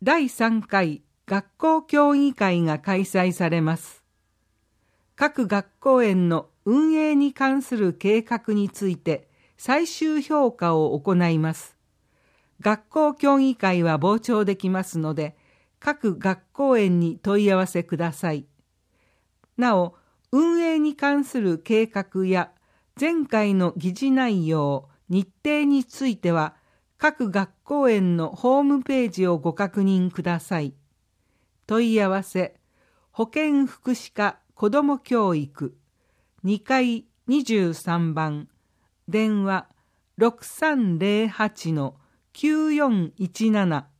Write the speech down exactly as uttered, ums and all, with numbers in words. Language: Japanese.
だいさんかい学校協議会が開催されます。各学校園の運営に関する計画について最終評価を行います。学校協議会は傍聴できますので、各学校園に問い合わせください。なお、運営に関する計画や前回の議事内容、日程については、各学校園のホームページをご確認ください。問い合わせ、保健福祉課子ども教育、にかいにじゅうさんばん、電話 ろくさんぜろはちのきゅうよんいちなな